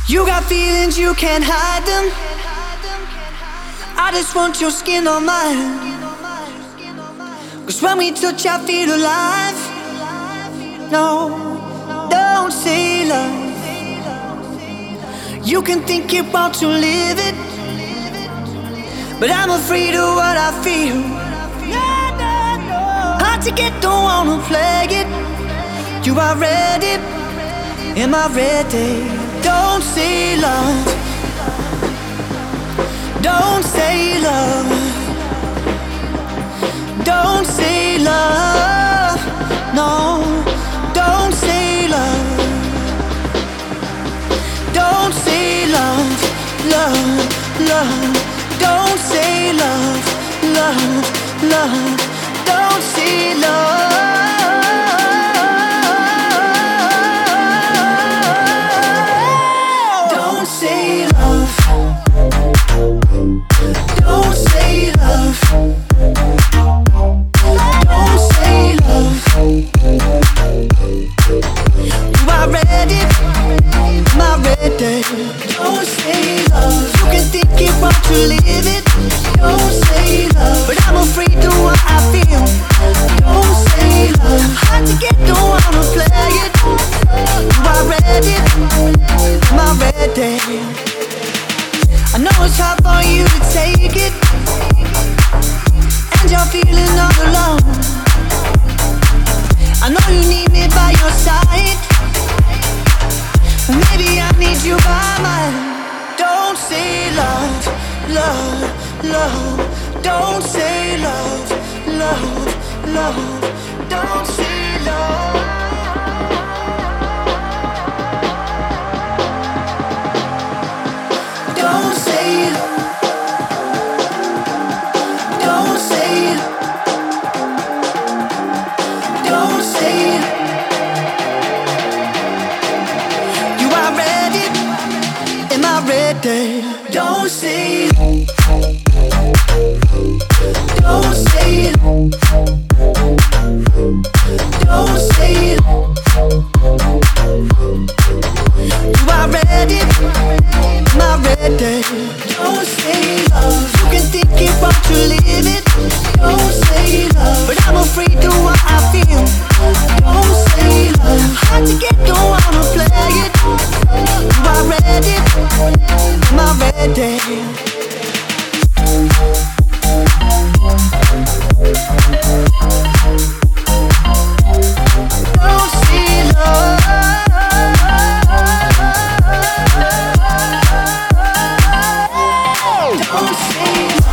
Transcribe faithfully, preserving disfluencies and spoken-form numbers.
You got feelings, you can't hide them. I just want your skin on mine. Cause when we touch I feel alive. No, don't say love. You can think you want to live it, but I'm afraid of what I feel. Hard to get, don't wanna play it. You are ready, am I ready? Don't say love. Don't say love. Don't say love. No, don't say love. Don't say love, love, love. Don't say love, love, love. Don't say love. Don't say love. Don't say love. Don't say love. You are ready, my ready. Don't say love. You can think you want to live it. Don't say love, but I'm afraid of what I feel. Don't say love. Hard to get, don't wanna play it. You are ready, my ready. I know it's hard for you to take it, and you're feeling all alone. I know you need me by your side. Maybe I need you by mine. Don't say love, love, love. Don't say love, love, love. Don't say love. Don't say love. Don't say love. Don't say love. You are ready, am I ready? Don't say love. Don't say love. Don't say love. You are ready, am I ready? Don't say love. You can think you want to live it. Don't say love, but I'm afraid of what I feel. Don't say love. Hard to get, don't wanna play it. You are ready, am I ready? Don't say love. Don't say love.